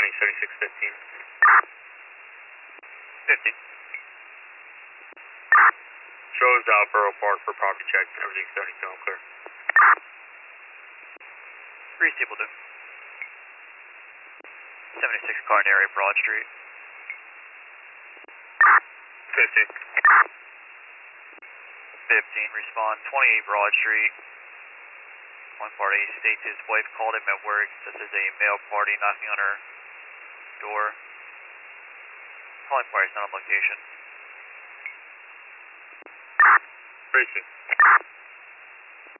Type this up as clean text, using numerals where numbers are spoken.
calling 7615. 15. Shows out Borough Park for property check. Everything's 72, I'm clear. 3 Steepleton. 76 Carnary, Broad Street. 15. 15, respond. 28 Broad Street. One party states his wife called him at work. Says there's a male party knocking on her door. Calling party's not on location. Racing.